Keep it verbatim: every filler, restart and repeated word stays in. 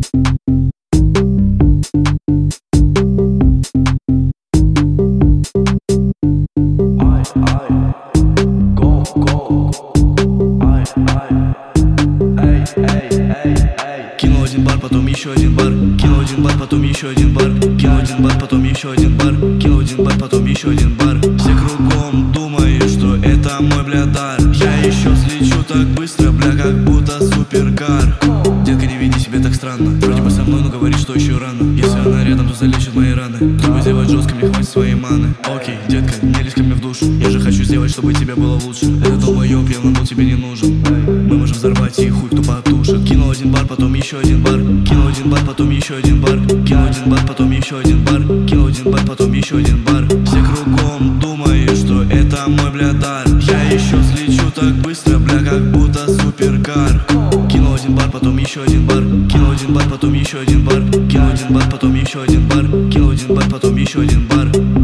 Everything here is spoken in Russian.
Кинул один бар, потом еще один бар. Кинул один бар, потом еще один бар. Кинул один бар, потом еще один бар. Кинул один бар, потом еще один бар. Все кругом думают, что это мой, бля, дар. Я еще слечу так быстро, бля, как будто суперкар. Детка, не веди себя так странно. Вроде бы со мной, но говорит, что еще рано. Если она рядом, то залечит мои раны. Чтобы сделать жестко, мне хватит своей маны. Окей, детка, не лезь ко мне в душу. Я же хочу сделать, чтобы тебе было лучше. Этот долбоёб явно был тебе не нужен. Мы можем взорвать и хуй кто потушит. Кинул один бар, потом еще один бар. Кинул один бар, потом еще один бар. Кинул один бар, потом еще один бар. Кинул один бар, потом еще один бар. Все кругом думают, что это мой, бля, дар. Я еще слечу так быстро, бля, как будто суперкар. Кинул один бар, потом еще один бар. Кинул один бар, потом еще один бар. Кинул один бар, потом еще один бар. Кинул один бар, потом еще один бар.